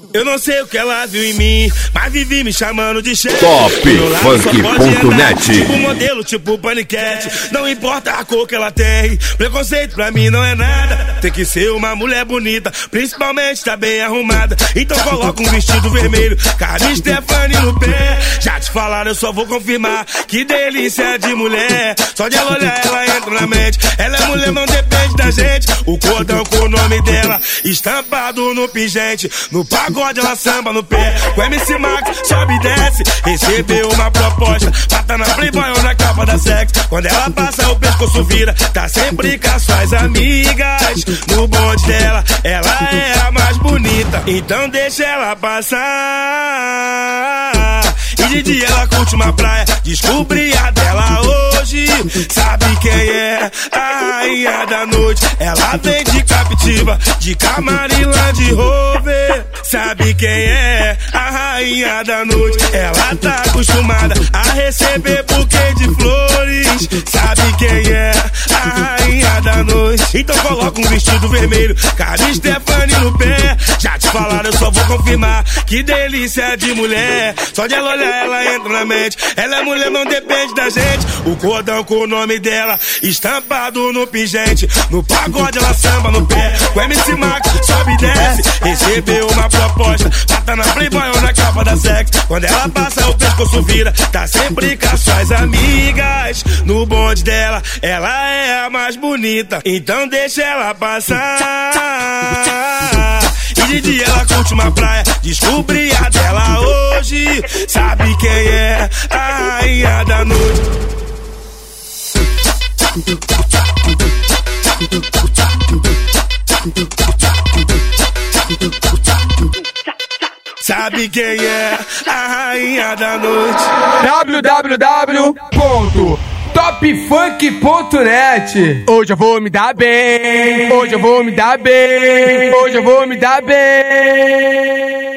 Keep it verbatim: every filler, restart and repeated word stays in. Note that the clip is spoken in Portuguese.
Eu não sei o que ela viu em mim, mas vive me chamando de chefe. Top Funk ponto net. Tipo modelo, tipo paniquete. Não importa a cor que ela tem, preconceito pra mim não é nada. Tem que ser uma mulher bonita, principalmente tá bem arrumada. Então coloca um vestido vermelho, Carmen Stefani no pé. Já te falaram, eu só vou confirmar. Que delícia de mulher, só de ela olhar ela entra na mente. Ela é mulher, não depende da gente. O cordão com o nome dela estampado no pingente. No pagode ela samba no pé, com M C Max sobe e desce. Recebeu uma proposta, bata na Playboy ou na capa da Sex. Quando ela passa o pescoço vira, tá sempre com as suas amigas. No bonde dela, ela é a mais bonita, então deixa ela passar. E de dia ela curte uma praia, descobri a dela hoje. Sabe quem é? A rainha da noite. Ela vem de captiva, de camarim Land Rover. Sabe quem é? A rainha da noite. Ela tá acostumada a receber buquê de flores. Sabe quem é? A rainha da noite. Então coloca um vestido vermelho, Carmen Stefani no pé. Já te falaram, eu só vou confirmar. Que delícia de mulher, só de ela olhar ela entra na mente. Ela é mulher, não depende da gente. O cordão com o nome dela estampado no pingente. No pagode ela samba no pé, com M C Max sobe e desce. Recebeu uma proposta, bata na Playboy ou na capa da Sex. Quando ela passa o pescoço vira, tá sempre com as suas amigas. No bonde dela, ela é a mais bonita, então deixa ela passar. E de dia ela curte uma praia, descobri a dela hoje. Sabe quem é? A rainha da noite. Sabe quem é? A rainha da noite. w w w ponto top funk ponto net. Hoje eu vou me dar bem, hoje eu vou me dar bem, hoje eu vou me dar bem.